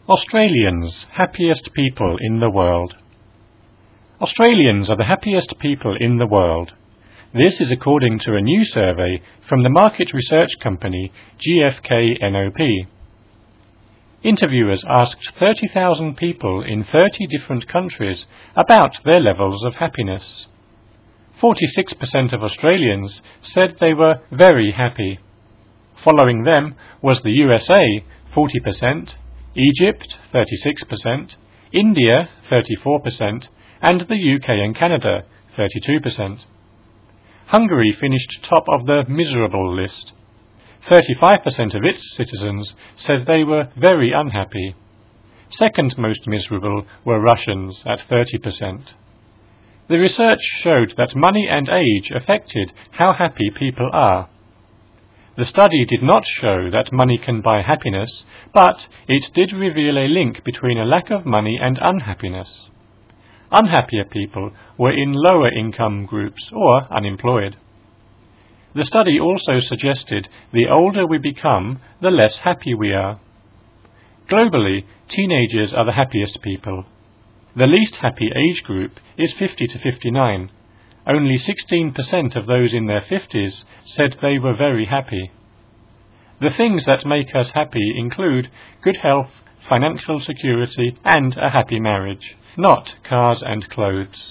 Australians, happiest people in the world. Australians are the happiest people in the world. This is according to a new survey from the market research company GfK NOP. Interviewers asked 30,000 people in 30 different countries about their levels of happiness. 46% of Australians said they were very happy. Following them was the USA, 40%, Egypt, 36%, India, 34%, and the UK and Canada, 32%. Hungary finished top of the miserable list. 35% of its citizens said they were very unhappy. Second most miserable were Russians at 30%. The research showed that money and age affected how happy people are. The study did not show that money can buy happiness, but it did reveal a link between a lack of money and unhappiness. Unhappier people were in lower income groups or unemployed. The study also suggested the older we become, the less happy we are. Globally, teenagers are the happiest people. The least happy age group is 50 to 59. Only 16% of those in their 50s said they were very happy. The things that make us happy include good health, financial security, and a happy marriage, not cars and clothes.